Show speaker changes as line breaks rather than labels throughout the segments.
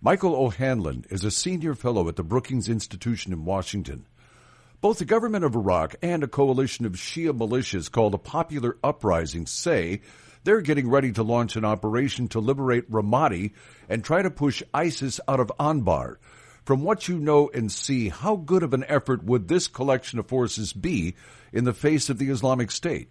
Michael O'Hanlon is a senior fellow at the Brookings Institution in Washington. Both the government of Iraq and a coalition of Shia militias called a Popular Uprising say they're getting ready to launch an operation to liberate Ramadi and try to push ISIS out of Anbar. From what you know and see, how good of an effort would this collection of forces be in the face of the Islamic State?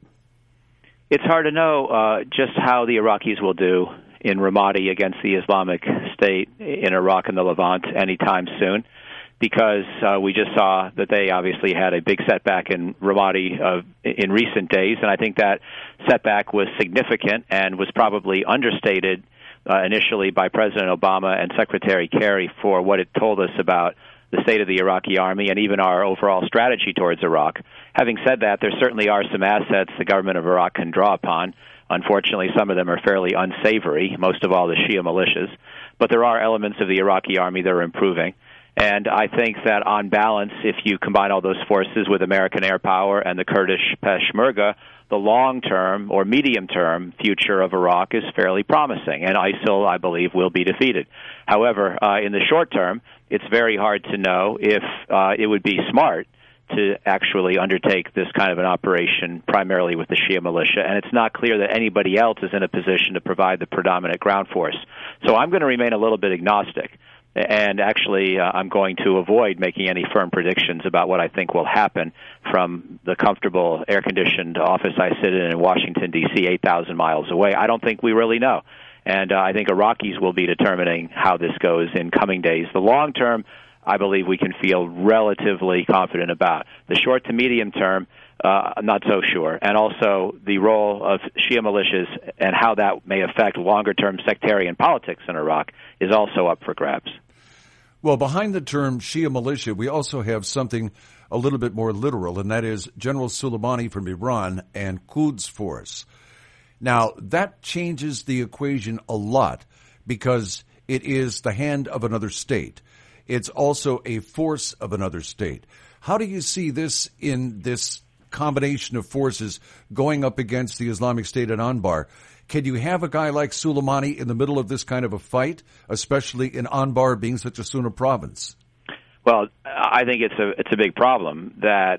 It's hard to know just how the Iraqis will do in Ramadi against the Islamic State in Iraq and the Levant anytime soon, because we just saw that they obviously had a big setback in Ramadi in recent days, and I think that setback was significant and was probably understated initially by President Obama and Secretary Kerry for what it told us about the state of the Iraqi army and even our overall strategy towards Iraq. Having said that, there certainly are some assets the government of Iraq can draw upon. Unfortunately, some of them are fairly unsavory, most of all the Shia militias. But there are elements of the Iraqi army that are improving. And I think that on balance, if you combine all those forces with American air power and the Kurdish Peshmerga, the long-term or medium-term future of Iraq is fairly promising. And ISIL, I believe, will be defeated. However, in the short term, it's very hard to know if it would be smart to actually undertake this kind of an operation primarily with the Shia militia, and it's not clear that anybody else is in a position to provide the predominant ground force. So I'm going to remain a little bit agnostic, and actually I'm going to avoid making any firm predictions about what I think will happen from the comfortable air-conditioned office I sit in Washington, D.C., 8,000 miles away. I don't think we really know. And I think Iraqis will be determining how this goes in coming days. The long term, I believe we can feel relatively confident about. The short to medium term, I'm not so sure. And also the role of Shia militias and how that may affect longer-term sectarian politics in Iraq is also up for grabs.
Well, behind the term Shia militia, we also have something a little bit more literal, and that is General Soleimani from Iran and Quds Force. Now, that changes the equation a lot because it is the hand of another state. It's also a force of another state. How do you see this in this combination of forces going up against the Islamic State at Anbar? Can you have a guy like Soleimani in the middle of this kind of a fight, especially in Anbar being such a Sunni province?
Well, I think it's a big problem that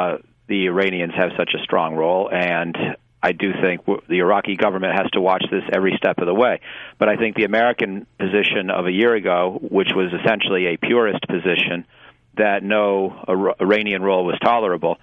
the Iranians have such a strong role, and I do think the Iraqi government has to watch this every step of the way. But I think the American position of a year ago, which was essentially a purist position, that no Iranian role was tolerable,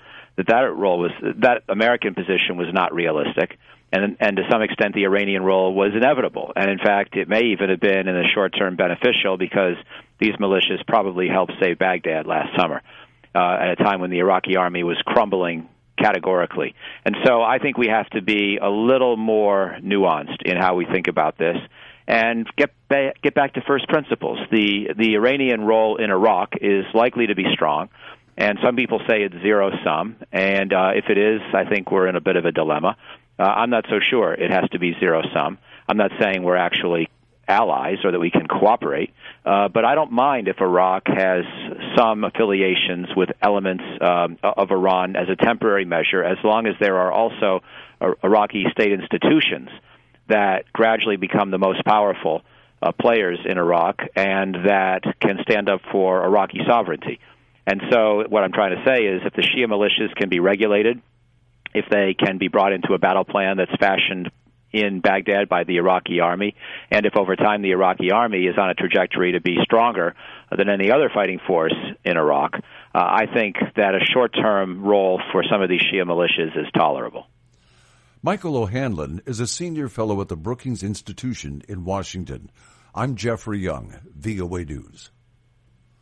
that American position was not realistic. And to some extent, the Iranian role was inevitable. And in fact, it may even have been in the short term beneficial because these militias probably helped save Baghdad last summer at a time when the Iraqi army was crumbling categorically. And so I think we have to be a little more nuanced in how we think about this and get back to first principles. The Iranian role in Iraq is likely to be strong, and some people say it's zero-sum, and if it is, I think we're in a bit of a dilemma. I'm not so sure it has to be zero-sum. I'm not saying we're actually allies or that we can cooperate, but I don't mind if Iraq has some affiliations with elements of Iran as a temporary measure, as long as there are also Iraqi state institutions that gradually become the most powerful players in Iraq and that can stand up for Iraqi sovereignty. And so what I'm trying to say is if the Shia militias can be regulated, if they can be brought into a battle plan that's fashioned in Baghdad by the Iraqi army, and if over time the Iraqi army is on a trajectory to be stronger than any other fighting force in Iraq, I think that a short-term role for some of these Shia militias is tolerable.
Michael O'Hanlon is a senior fellow at the Brookings Institution in Washington. I'm Jeffrey Young, VOA News.